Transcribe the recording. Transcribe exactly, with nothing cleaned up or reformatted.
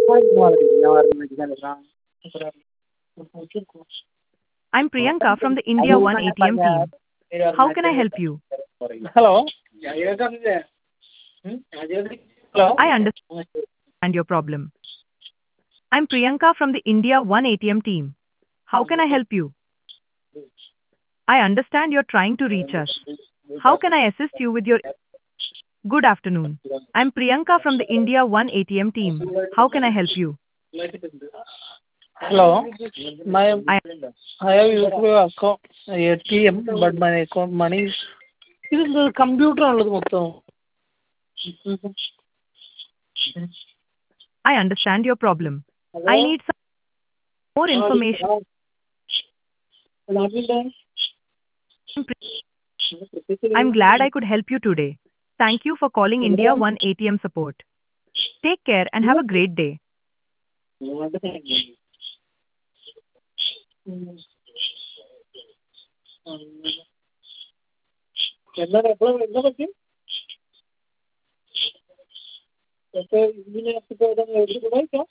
I'm Priyanka from the India One A T M team. How can I help you? Hello. Hello. I understand your problem. I'm Priyanka from the India One A T M team. How can I help you? I understand you're trying to reach us. How can I assist you with your... Good afternoon. I'm Priyanka from the India One A T M team. How can I help you? Hello. My I I have used your account A T M, but my account money is ഇത് എന്ത് കമ്പ്യൂട്ടറാണുള്ളത് മൊത്തം. I understand your problem. I need some more information. I'm glad I could help you today. Thank you for calling India One A T M support. Take care and have a great day. എന്താണ് എപ്പോഴും എന്താ പറ്റി പക്ഷേ ഇതിനകത്ത്